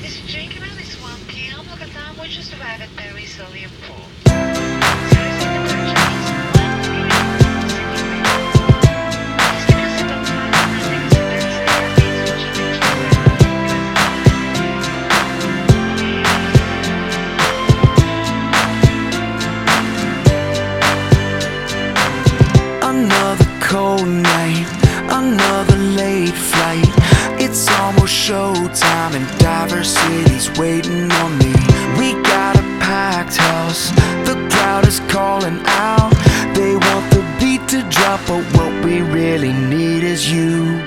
Esse drink really swampy. I'm looking at that. We just arrived at Berry Sodium Pool. Seriously, the Portuguese love to give you just because they don't find anything to their therapies, which I think Another cold night, another late flight. It's almost showtime and Diversity's waiting on me. We got a packed house, the crowd is calling out. They want the beat to drop, but what we really need is you.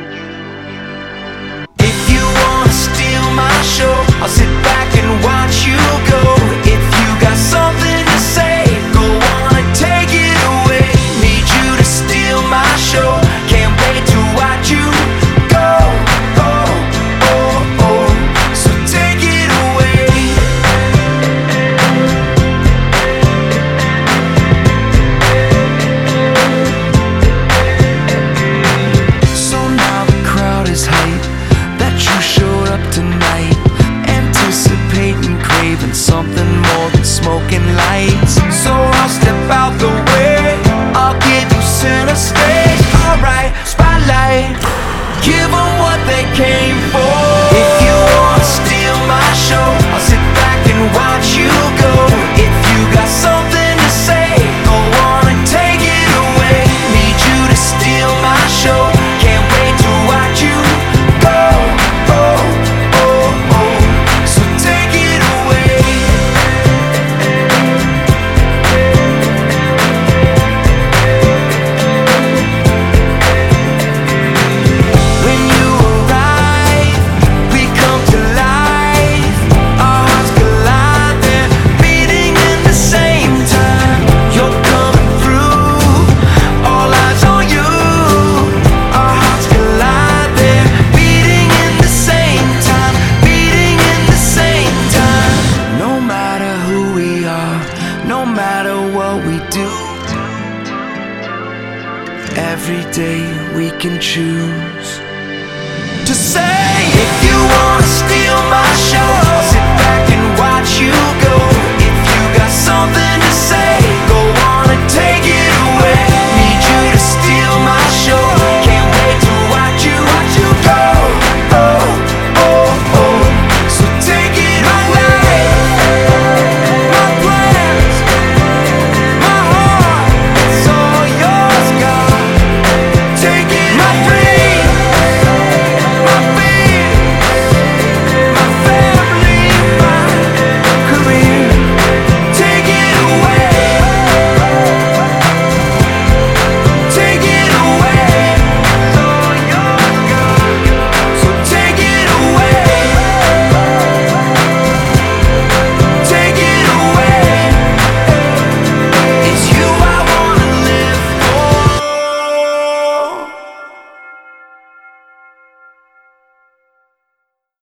If you wanna steal my show, I'll sit back and watch you go. If you got something to say, go on and take it away. Need you to steal my show, can't wait to watch you go. Oh, oh, oh, so take it away. So now the crowd is hyped that you showed up tonight, anticipating, craving something more than smoking lights. So I'll step out the way, I'll give you center stage. Alright, spotlight, give them what they came for. If you wanna steal my show, I'll sit back and watch you go. If you got something to say, go on and take it away. Need you to steal my show, can't wait to watch you go. Oh, oh, oh, so take it away. When you arrive, we come to life. Our hearts collide, they're beating at the same time. You're coming through, all eyes on you. Our hearts collide, they're beating in the same time, beating in the same time. No matter who we are, no matter what we do, every day we can choose to say, if you wanna steal my show,